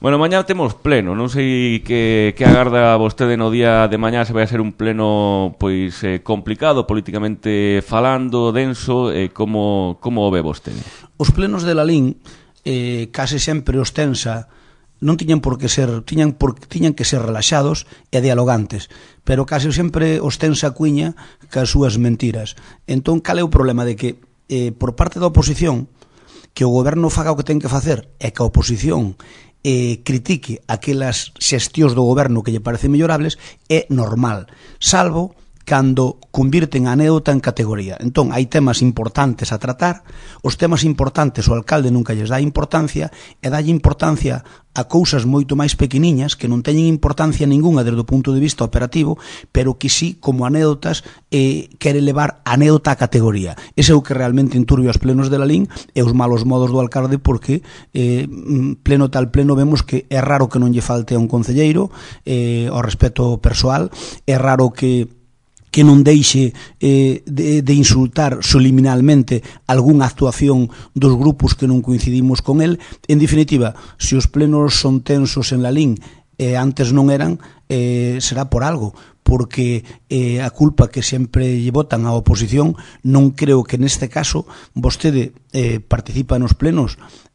Bueno, mañá temos pleno, non sei que agarda vostede no día de mañá, se vai a ser un pleno pois complicado, políticamente falando, denso, como o ve vostede? Os plenos de Lalín case sempre os tensa, non tiñan por que ser, tiñan que ser relaxados e dialogantes, pero case sempre os tensa a cuiña cas súas mentiras. Entón, cal é o problema de que por parte da oposición que o goberno faga o que ten que facer e que a oposición critique aquelas xestións do goberno que lle parecen mellorables é normal, salvo cando convirten a anécdota en categoría. Entón, hai temas importantes a tratar, os temas importantes o alcalde nunca lles dá importancia e dalle importancia a cousas moito máis pequeniñas que non teñen importancia ninguna desde o punto de vista operativo, pero que sí, como anécdotas, quere levar a anécdota a categoría. Ese é o que realmente enturbia os plenos de Lalín e os malos modos do alcalde, porque pleno tal pleno vemos que é raro que non lle falte a un concelleiro ao respecto persoal, é raro que non deixe de insultar subliminalmente algunha actuación dos grupos que non coincidimos con el. En definitiva, se os plenos son tensos en Lalín e antes non eran, será por algo, porque a culpa que sempre lle botan á oposición, non creo que neste caso vostede participa nos plenos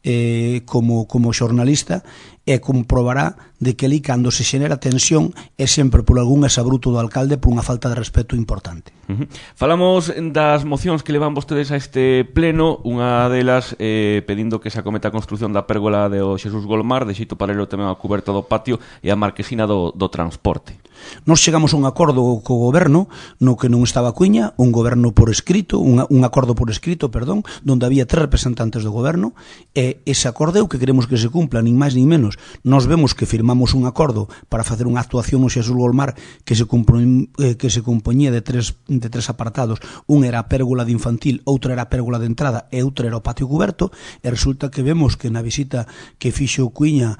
como xornalista e comprobará de que ali cando se xenera tensión é sempre por algún exabruto do alcalde por unha falta de respeto importante. Falamos das mocións que levan vostedes a este pleno, unha delas pedindo que se acometa a construción da pérgola de Xesús Golmar, de xeito paralelo tamén a cuberta do patio e a marquesina do transporte. Nos chegamos a un acordo co goberno no que non estaba Cuiña, un goberno por escrito, un acordo por escrito, perdón, donde había 3 representantes do goberno, e ese acordo é o que queremos que se cumpla, nin máis nin menos. Nos vemos que firmamos un acordo para facer unha actuación no Xesús Golmar que se compoñía de tres apartados. Un era a pérgola de infantil, outro era a pérgola de entrada e outro era o patio cuberto, e resulta que vemos que na visita que fixo Cuiña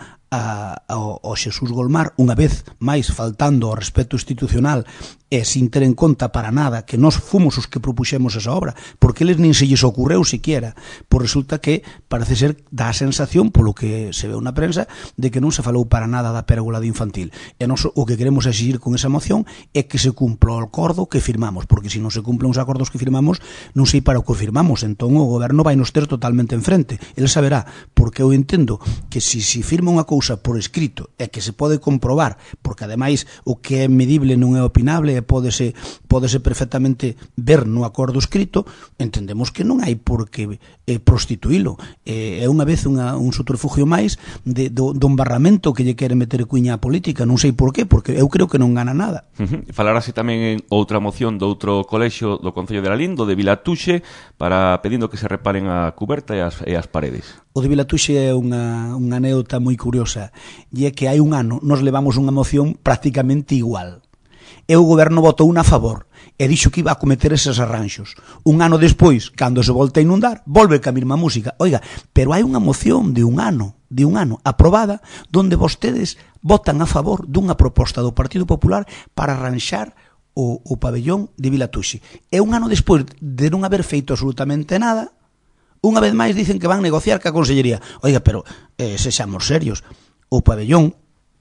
ao Xesús Golmar, unha vez máis faltando ao respeto institucional e sin ter en conta para nada que nós fomos os que propuxemos esa obra, porque eles nin se lles ocurreu siquiera, pois resulta que parece ser, dá a sensación, polo que se veu na prensa, de que non se falou para nada da pérgola de infantil. E nós o que queremos exigir con esa moción é que se cumpla o acordo que firmamos, porque se non se cumplen os acordos que firmamos, non sei para o que firmamos, entón o goberno vai nos ter totalmente enfrente. Ele saberá, porque eu entendo que se firma unha cousa por escrito e que se pode comprobar, porque ademais o que é medible non é opinable e pódese perfectamente ver no acordo escrito, entendemos que non hai por que prostituílo. É unha vez un subterfugio máis do embarramento que lle quere meter Cuiña á política, non sei por qué, porque eu creo que non gana nada. Falarase tamén en outra moción do outro colexio do Concello de Lalín, do de Vilatuxe, para pedindo que se reparen a cuberta e as paredes. O de Vilatuxe é unha anécdota moi curiosa, e é que hai un ano nos levamos unha moción prácticamente igual. E o goberno votou a favor e dixo que iba a cometer eses arranxos. Un ano despois, cando se volta a inundar, volve ca mesma música. Oiga, pero hai unha moción de un ano aprobada, donde vostedes votan a favor dunha proposta do Partido Popular para arranxar o pabellón de Vilatuxe. E un ano despois de non haber feito absolutamente nada, unha vez máis dicen que van negociar ca Consellería. Oiga, pero sexamos serios, o pabellón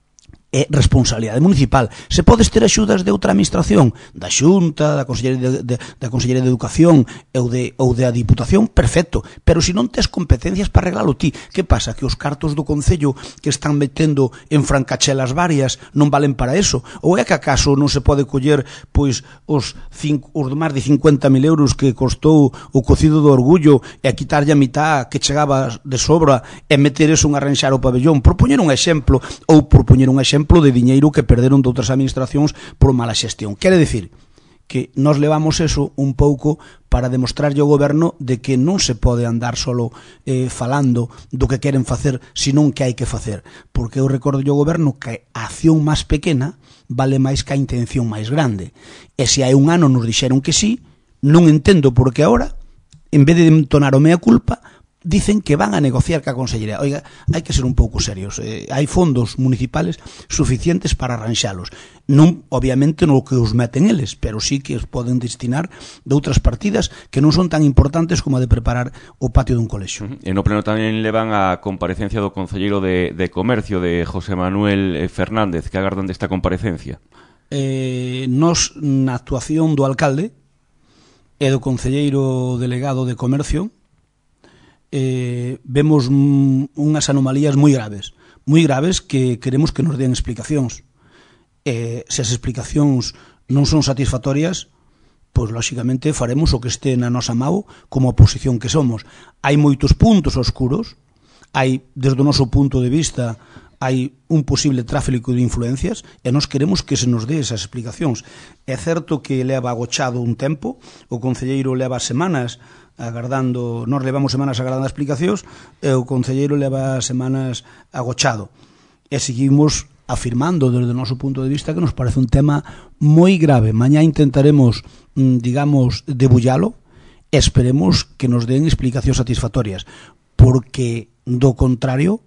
é responsabilidade municipal. Se podes ter axudas de outra administración, da Xunta, da Consellería de Educación ou da Diputación, perfecto, pero se non tes competencias para arreglalo ti, que pasa? Que os cartos do Concello que están metendo en francachelas varias non valen para eso? Ou é que acaso non se pode coller pois os máis de 50.000 euros que costou o cocido do Orgullo e a quitarlle a mitad que chegaba de sobra e meter eso en arranxar o pabellón? Por poñer un exemplo, de diñeiro que perderon de outras administracións por mala xestión. Quere dicir que nós levamos eso un pouco para demostrarlle ao goberno de que non se pode andar solo falando do que queren facer, senón que hai que facer. Porque eu recordo ao goberno que a acción máis pequena vale máis que a intención máis grande. E se hai un ano nos dixeron que sí, non entendo por que agora, en vez de entonar o mea culpa, dicen que van a negociar ca Consellería. Oiga, hai que ser un pouco serios. Hai fondos municipales suficientes para arranxalos. Non, obviamente, no que os meten eles, pero sí que os poden destinar de outras partidas que non son tan importantes como a de preparar o patio dun colexio. E no pleno tamén levan a comparecencia do Concelleiro de Comercio, de José Manuel Fernández. Que agardan desta comparecencia? Nos, na actuación do alcalde e do Concelleiro Delegado de Comercio, vemos unhas anomalías moi graves que queremos que nos den explicacións. Se as explicacións non son satisfactorias, pois lóxicamente faremos o que este na nosa mão como oposición que somos. Hai moitos puntos oscuros, hai, desde o noso punto de vista, hai un posible tráfico de influencias e nós queremos que se nos dé esas explicacións. É certo que leva agochado un tempo, o concelleiro leva semanas agardando, nós levamos semanas agardando explicacións e o concelleiro leva semanas agochado. E seguimos afirmando desde o noso punto de vista que nos parece un tema moi grave. Mañá intentaremos, digamos, debullalo e esperemos que nos den explicacións satisfactorias, porque do contrario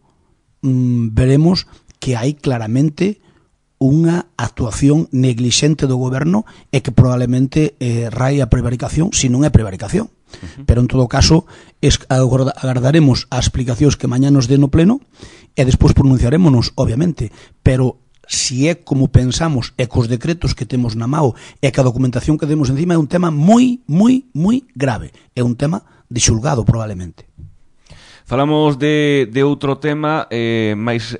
veremos que hai claramente unha actuación neglixente do goberno e que probablemente rai a prevaricación, se non é prevaricación. Pero en todo caso agardaremos as explicacións que mañá nos den no pleno e despois pronunciarémonos, obviamente, pero si é como pensamos e cos decretos que temos na mao e que a documentación que temos encima é un tema moi grave, é un tema de xulgado probablemente. Falamos de outro tema, máis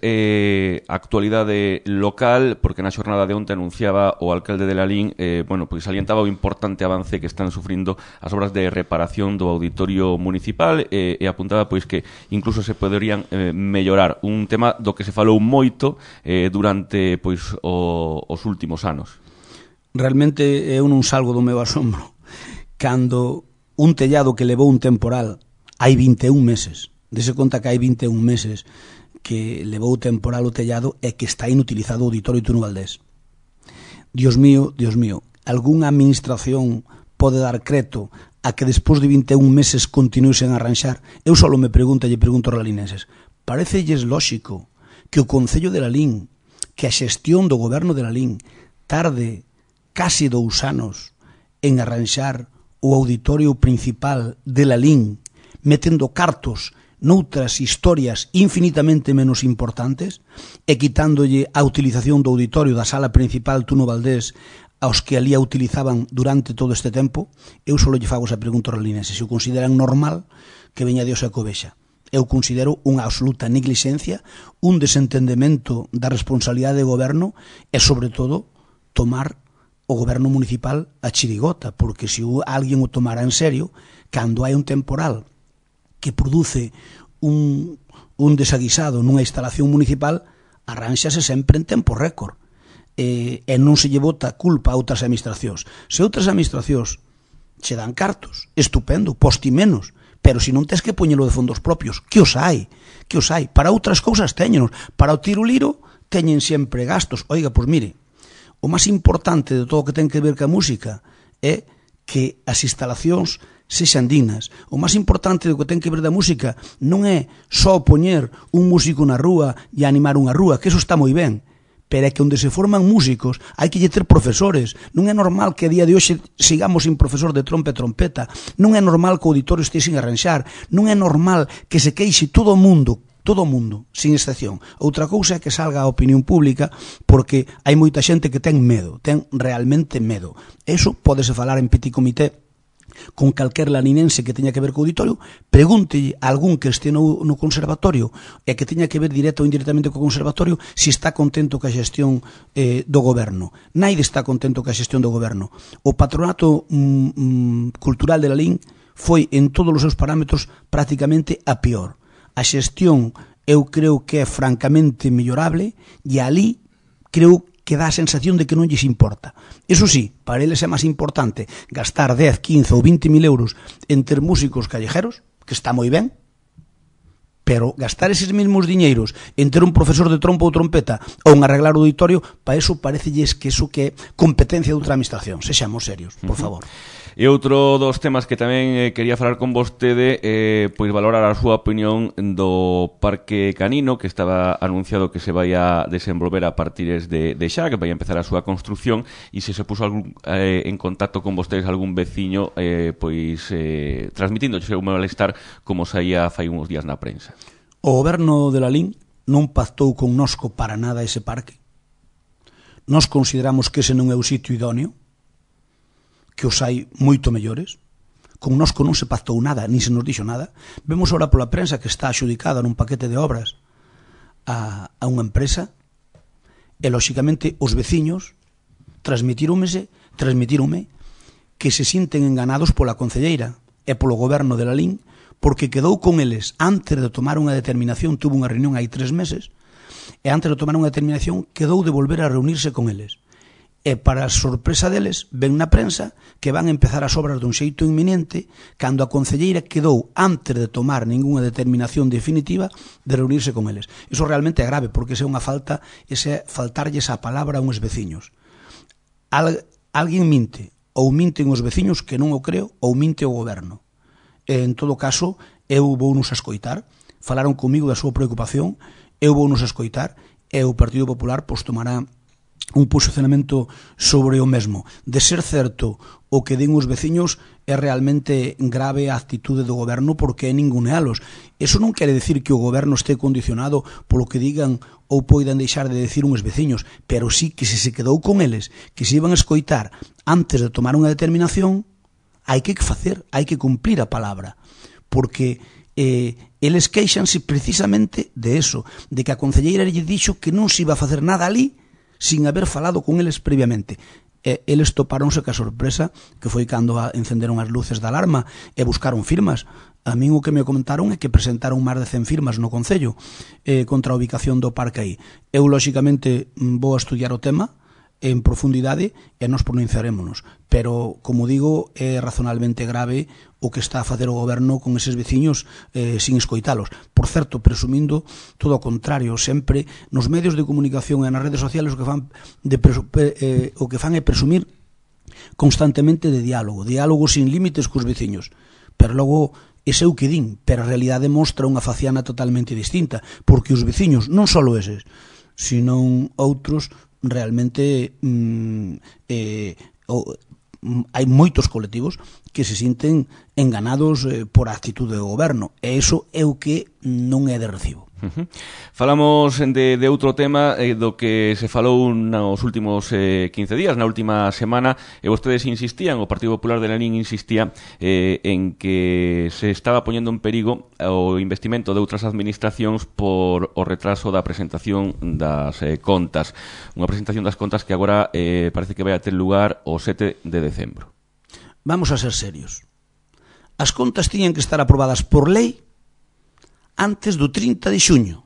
actualidade local, porque na xornada de onte anunciaba o alcalde de Lalín, pois salientaba o importante avance que están sufrindo as obras de reparación do auditorio municipal e apuntaba pois que incluso se poderían mellorar, un tema do que se falou moito durante pois os últimos anos. Realmente eu non salgo do meu asombro cando un tellado que levou un temporal hai 21 meses, dese conta que hai 21 meses que levou temporal o tellado e que está inutilizado o auditorio Túnel Valdés. Dios mío, algunha administración pode dar creto a que despois de 21 meses continúe sen arranxar? Eu só me pregunto aos lalinenses, parecelles lóxico que o Concello de Lalín, que a xestión do goberno de Lalín tarde casi 2 anos en arranxar o auditorio principal de Lalín, metendo cartos noutras historias infinitamente menos importantes e quitándolle a utilización do auditorio da sala principal Túnel Valdés aos que ali a utilizaban durante todo este tempo? Eu só lle fago esa pregunta aos lalinenses, se o consideran normal que veña Dios e covexa. Eu considero unha absoluta neglixencia, un desentendemento da responsabilidade de goberno e, sobre todo, tomar o goberno municipal a chirigota, porque se alguén o tomara en serio, cando hai un temporal que produce un desaguisado nunha instalación municipal, arránxase sempre en tempo récord e non se lle bota culpa a outras administracións. Se outras administracións se dan cartos, estupendo, posti menos, pero se non tes que poñelo de fondos propios, que os hai? Para outras cousas teñenos, para o tiruliro teñen sempre gastos. Oiga, pois mire, o máis importante de todo o que ten que ver ca música é que as instalacións sexan dignas. O máis importante do que ten que ver da música non é só poñer un músico na rúa e animar unha rúa, que eso está moi ben, pero é que onde se forman músicos hai que lle ter profesores. Non é normal que a día de hoxe sigamos sin profesor de trompa e trompeta, non é normal que o auditorio este sin arranxar, non é normal que se queixe todo o mundo, sin excepción. Outra cousa é que salga a opinión pública, porque hai moita xente que ten medo, ten realmente medo. Eso pódese falar en petit comité con calquer laninense que teña que ver co auditorio, pregúntelle a algún que este no conservatorio e que teña que ver directo ou indirectamente co conservatorio se está contento ca xestión do goberno. Naide está contento ca xestión do goberno. O patronato cultural de Lalín foi en todos os seus parámetros prácticamente a pior. A xestión eu creo que é francamente mellorable e ali creo que dá a sensación de que non lles importa. Eso sí, para eles é máis importante gastar 10, 15 ou 20.000 euros en ter músicos callejeros, que está moi ben, pero gastar eses mesmos diñeiros en ter un profesor de trompa ou trompeta ou en arreglar o auditorio, para eso parecelles que eso que é competencia de outra administración. Sexamos serios, por favor. E outro dos temas que tamén quería falar con vostede, pois valorar a súa opinión do Parque Canino, que estaba anunciado que se vai a desenvolver a partir de xa, que vai a empezar a súa construcción, e se puso en contacto con vostedes algún veciño, pois transmitindo o seu malestar, como saía fai uns días na prensa. O goberno de Lalín non pactou connosco para nada ese parque. Nós consideramos que ese non é o sitio idóneo, que os hai moito mellores. Con nosco non se pactou nada, nin se nos dixo nada. Vemos ahora pola prensa que está adxudicada nun paquete de obras a unha empresa, e lóxicamente os veciños transmitíronme que se sinten enganados pola concelleira e polo goberno de Lalín, porque quedou con eles antes de tomar unha determinación, tuvo unha reunión hai 3 meses, e antes de tomar unha determinación quedou de volver a reunirse con eles. E para a sorpresa deles, ven na prensa que van a empezar as obras dun xeito inminente, cando a concelleira quedou, antes de tomar ningunha determinación definitiva, de reunirse con eles. Iso realmente é grave, porque ese é unha falta, ese é faltarlles a palabra a uns veciños. Alguén minte, ou minten os veciños, que non o creo, ou minte o goberno. En todo caso, eu vou nos escoitar, falaron comigo da súa preocupación, eu vou nos escoitar, e o Partido Popular pois tomará un posicionamento sobre o mesmo. De ser certo o que din os veciños, é realmente grave a actitude do goberno, porque é ningunealos. Eso non quere decir que o goberno este condicionado polo que digan ou poidan deixar de decir uns veciños, pero sí que se quedou con eles, que se iban a escoitar antes de tomar unha determinación, hai que facer, hai que cumplir a palabra, porque eles queixanse precisamente de eso, de que a concelleira lle dixo que non se iba a facer nada ali sin haber falado con eles previamente. Eles toparonse ca sorpresa, que foi cando encenderon as luces da alarma e buscaron firmas. A min o que me comentaron é que presentaron máis de 100 firmas no Concello contra a ubicación do parque aí. Eu, lóxicamente, vou a estudiar o tema en profundidade e nos pronunciarémonos, pero, como digo, é razonablemente grave o que está a facer o goberno con eses veciños sin escoitalos. Por certo, presumindo todo o contrario, sempre nos medios de comunicación e nas redes sociales o que fan é presumir constantemente de diálogo sin límites cos veciños, pero logo ese é o que din, pero a realidade mostra unha faciana totalmente distinta, porque os veciños, non só eses, sino outros, realmente hai moitos colectivos que se sinten enganados por a actitude do goberno, e iso é o que non é de recibo. Falamos de outro tema do que se falou nos últimos 15 días, na última semana, e vostedes insistían, o Partido Popular de Lalín insistía en que se estaba poñendo en perigo o investimento de outras administracións por o retraso da presentación das contas, unha presentación das contas que agora parece que vai a ter lugar o 7 de decembro. Vamos a ser serios. As contas tiñan que estar aprobadas por lei antes do 30 de xuño.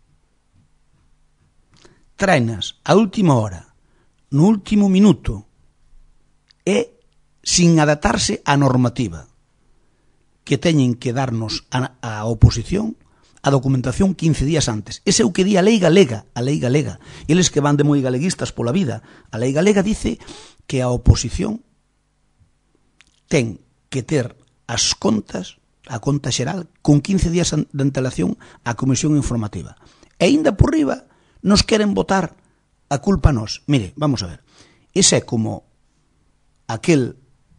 Traenas a última hora, no último minuto, e sin adaptarse á normativa, que teñen que darnos a oposición a documentación 15 días antes. Ese é o que di a lei galega, Eles que van de moi galeguistas pola vida. A lei galega dice que a oposición ten que ter as contas, a conta xeral, con 15 días de antelación á comisión informativa. E ainda por riba nos queren botar a culpa a nós. Mire, vamos a ver. Ese é como aquela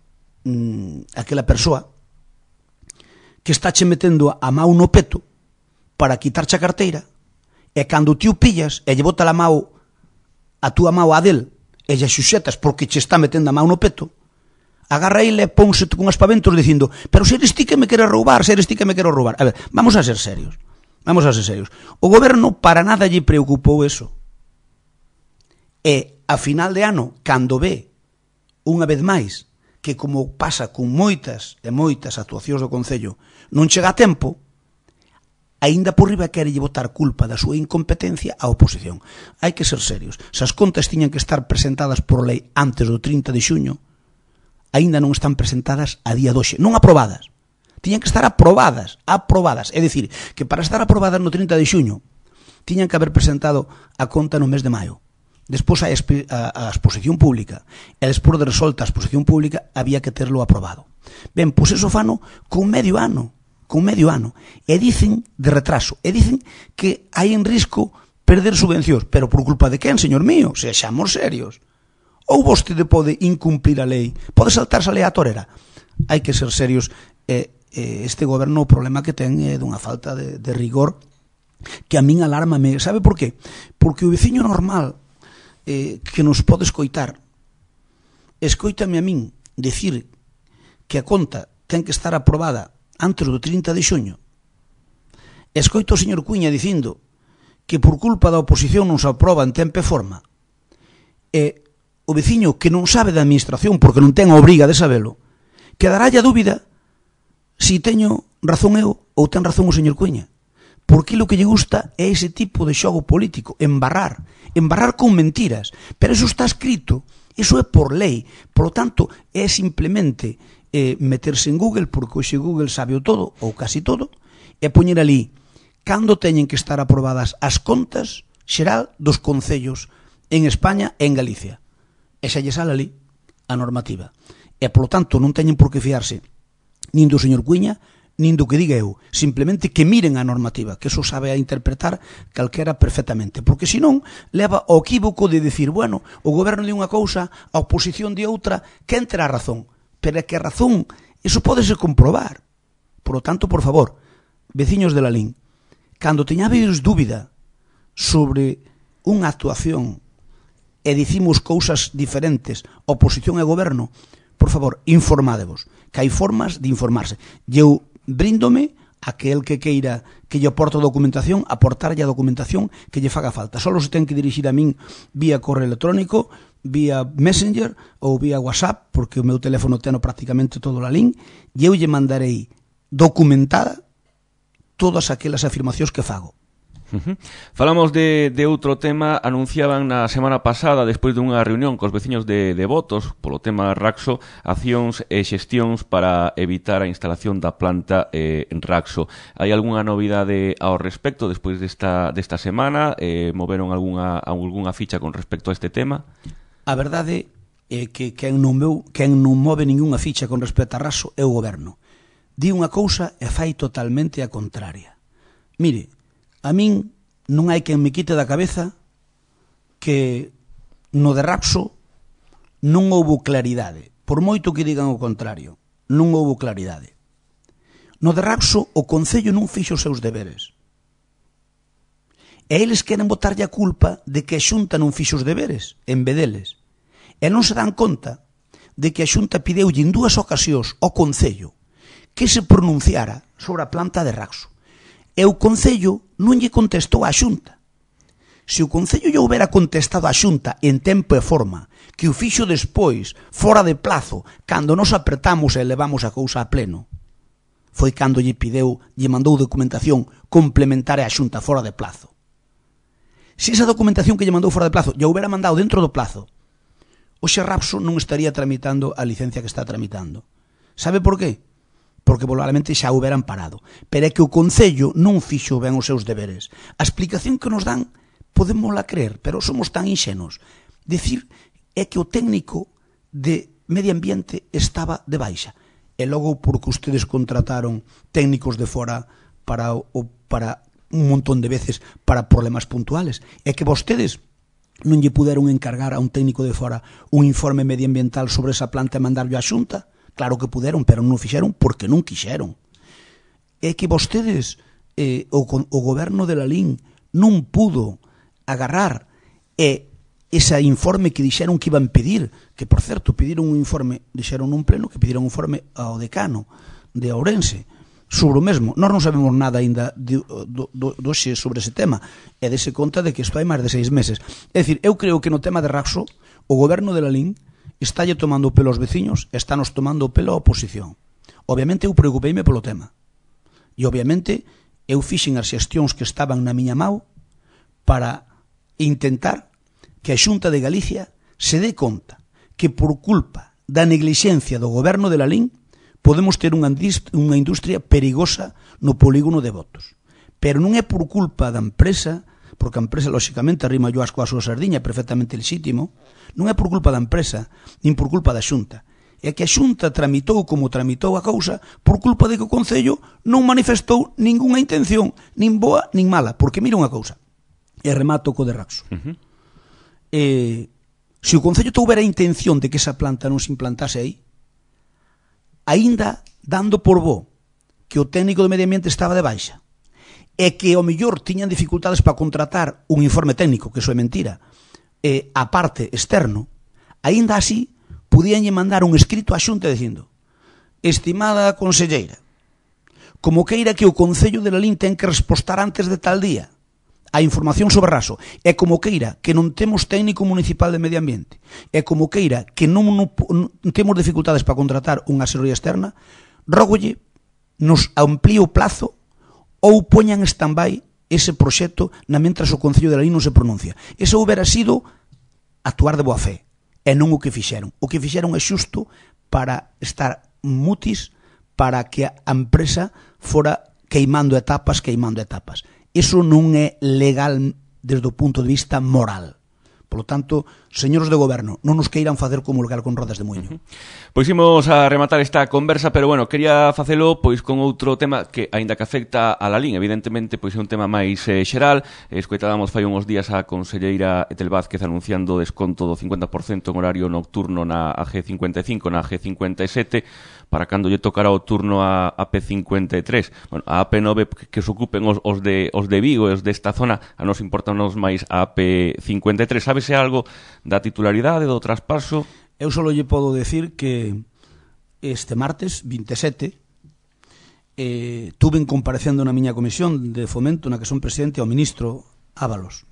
persoa que está che metendo a mão no peto para quitarche a carteira, e cando ti o pillas e lle bota a túa mão a del e lle xuxetas porque che está metendo a mão no peto, agarra ele e pónse con aspaventos dicindo: pero se eres ti que me queres roubar, A ver, vamos a ser serios. O goberno para nada lle preocupou eso. E a final de ano, cando ve, unha vez máis, que como pasa con moitas e moitas actuacións do Concello, non chega a tempo, aínda por riba quere lle botar culpa da súa incompetencia á oposición. Hai que ser serios. Se as contas tiñan que estar presentadas por lei antes do 30 de xuño, aínda non están presentadas a día doxe, non aprobadas. Tiñan que estar aprobadas. É dicir, que para estar aprobadas no 30 de xuño, tiñan que haber presentado a conta no mes de maio. despois a exposición pública, e despois de resolta a exposición pública había que terlo aprobado. Ben, pois eso fano con medio ano, e dicen de retraso, e dicen que hai en risco perder subvencións, pero por culpa de quen, señor mío? Sexamos serios. Ou vostede pode incumplir a lei, pode saltarse a lei a torera? Hai que ser serios. Este goberno o problema que ten é dunha falta de rigor que a min alármame. Sabe por qué? Porque o veciño normal que nos pode escoitar, escoítame a min dicir que a conta ten que estar aprobada antes do 30 de xuño. Escoito o señor Cuíña dicindo que por culpa da oposición non se aproba en tempo e forma. E o veciño que non sabe da administración porque non ten a obriga de sabelo, quedarálle a dúbida si teño razón eu ou ten razón o señor Cuíña. Porque lo que lle gusta é ese tipo de xogo político, embarrar con mentiras. Pero eso está escrito, eso é por lei. Por lo tanto, é simplemente meterse en Google, porque hoxe Google sabe o todo, ou casi todo, e poñer ali cando teñen que estar aprobadas as contas xeral dos concellos en España e en Galicia. E xa lle sale ali a normativa. E, por lo tanto, non teñen por que fiarse nin do señor Cuíña, nin do que diga eu, simplemente que miren a normativa, que eso sabe a interpretar calquera perfectamente, porque senón leva ao equívoco de decir, bueno, o goberno di unha cousa, a oposición di outra, quen terá razón? Pero é que a razón, eso pódese comprobar. Por lo tanto, por favor, veciños de Lalín, cando teñades dúbida sobre unha actuación e dicimos cousas diferentes, oposición e goberno, por favor, informadevos, que hai formas de informarse. E eu bríndome a que el que queira que lle aporte documentación, aportarlle a documentación que lle faga falta. Solo se ten que dirixir a min vía correo electrónico, vía Messenger ou vía WhatsApp, porque o meu teléfono teno prácticamente todo la link, e eu lle mandarei documentada todas aquelas afirmacións que fago. Falamos de outro tema. Anunciaban na semana pasada, despois dunha reunión cos veciños de Votos polo tema Raxo, accións e xestións para evitar a instalación da planta en Raxo. Hai algunha novidade ao respecto despois desta semana? Moveron algunha ficha con respecto a este tema? A verdade é que quen non move ningunha ficha con respecto a Raxo é o goberno. Di unha cousa e fai totalmente a contraria. Mire, a min non hai quen me quite da cabeza que no de Raxo non houbo claridade. Por moito que digan o contrario, non houbo claridade. No de Raxo o Concello non fixo os seus deberes. E eles queren botarlle a culpa de que a Xunta non fixo os deberes, en vez deles. E non se dan conta de que a Xunta pideulle en 2 ocasións ao Concello que se pronunciara sobre a planta de Raxo. E o Concello non lle contestou á Xunta. Se o Concello lle houbera contestado á Xunta en tempo e forma, que o fixo despois, fora de plazo, cando nos apretamos e levamos a cousa a pleno, foi cando lle mandou documentación complementaria á Xunta fora de plazo. Se esa documentación que lle mandou fora de plazo lle houbera mandado dentro do plazo, hoxe Raxo non estaría tramitando a licencia que está tramitando. Sabe por qué? Porque probablemente xa houberan parado. Pero é que o Concello non fixo ben os seus deberes. A explicación que nos dan podémosla creer, pero somos tan inxenos. Decir é que o técnico de Medio Ambiente estaba de baixa. E logo porque ustedes contrataron técnicos de fora para un montón de veces para problemas puntuales. É que vostedes non lle puderon encargar a un técnico de fora un informe medioambiental sobre esa planta e mandarlo á Xunta. Claro que puderon, pero non fixeron porque non quixeron. É que vostedes, o goberno de Lalín, non pudo agarrar ese informe que dixeron que iban pedir, que, por certo, pediron un informe, dixeron nun pleno que pediron un informe ao decano de Ourense sobre o mesmo. Nós non sabemos nada ainda doxe sobre ese tema, e dese conta de que isto hai máis de 6 meses. É dicir, eu creo que no tema de Raxo, o goberno de Lalín estálle tomando o pelo aos veciños e estános tomando o pelo a oposición. Obviamente eu preocupeime polo tema. E obviamente eu fixen as xestións que estaban na miña mão para intentar que a Xunta de Galicia se dé conta que por culpa da neglixencia do goberno de Lalín podemos ter unha industria perigosa no polígono de Votos. Pero non é por culpa da empresa, porque a empresa, lóxicamente, arrima yo asco a súa sardiña, perfectamente legítimo, non é por culpa da empresa, nin por culpa da Xunta. É que a Xunta tramitou como tramitou a cousa por culpa de que o Concello non manifestou ningunha intención, nin boa nin mala, porque mira unha cousa, e remato co de Raxo. Se o Concello touvera a intención de que esa planta non se implantase aí, aínda dando por bo que o técnico do medio ambiente estaba de baixa, e que ao mellor tiñan dificultades para contratar un informe técnico, que iso é mentira, a parte externo, aínda así podíanlle mandar un escrito á Xunta dicindo: estimada conselleira, como queira que o Concello de Lalín ten que respostar antes de tal día a información sobre Raso, e como queira que non temos técnico municipal de medio ambiente, e como queira que non temos dificultades para contratar unha asesoría externa, rógolle nos amplíe o plazo ou poñan en stand-by ese proxecto na mentras o Concello de Lalín non se pronuncia. Eso houbera sido actuar de boa fe, e non o que fixeron. O que fixeron é xusto para estar mutis, para que a empresa fora queimando etapas. Iso non é legal desde o punto de vista moral. Por lo tanto, señores de goberno, non nos queiran facer comulgar con rodas de muiño. Pois imos a rematar esta conversa, pero bueno, quería facelo pois con outro tema que, aínda que afecta a Lalín, evidentemente, pois é un tema máis xeral. Escoitábamos fai uns días a conselleira Etel Vázquez anunciando o desconto do 50% en horario nocturno na AG55, na AG57, para cando lle tocará o turno a AP53. Bueno, a AP9 que se ocupen os de Vigo e os desta zona, a nos importanos máis a AP53. Sábese algo da titularidade do traspaso? Eu só lle podo decir que este martes 27 tuve comparecendo na miña comisión de fomento na que son presidente ao ministro Ábalos,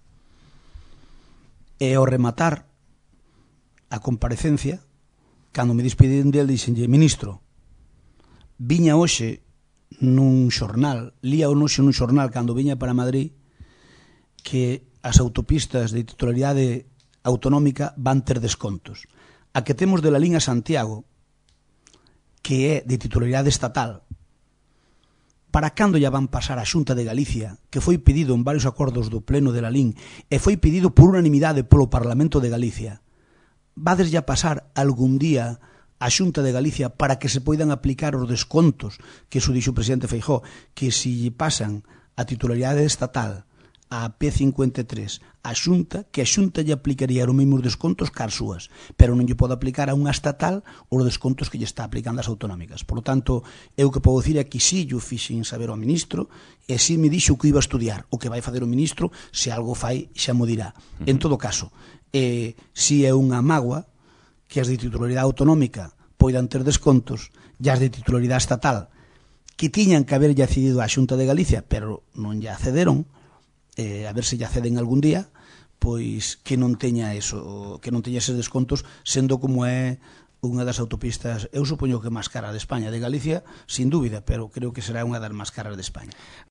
e ao rematar a comparecencia, cando me despedín del, dixenlle: ministro, viña hoxe nun xornal, lía hoxe nun xornal cando viña para Madrid, que as autopistas de titularidade autonómica van ter descontos. A que temos de Lalín a Santiago, que é de titularidade estatal, para cando ya van pasar a Xunta de Galicia, que foi pedido en varios acordos do Pleno de Lalín e foi pedido por unanimidade polo Parlamento de Galicia, vades ya pasar algún día a Xunta de Galicia para que se poidan aplicar os descontos que iso dixo o presidente Feijóo, que se lle pasan a titularidade estatal a P53 a Xunta, que a Xunta lle aplicaría os mesmos descontos que as súas, pero non lle pode aplicar a unha estatal os descontos que lle está aplicando as autonómicas. Por lo tanto, eu que podo dicir é que si yo fixen saber ao ministro, e si me dixo que iba a estudiar o que vai facer o ministro, se algo fai xa mo dirá. En todo caso, si é unha mágoa que as de titularidade autonómica poidan ter descontos e as de titularidade estatal que tiñan que haber lle accedido á Xunta de Galicia, pero non lle accederon, a ver se lle acceden algún día, pois que non teña eso, que non teña eses descontos, sendo como é unha das autopistas, eu supoño que máis cara de España, de Galicia, sin dúbida, pero creo que será unha das máis caras de España.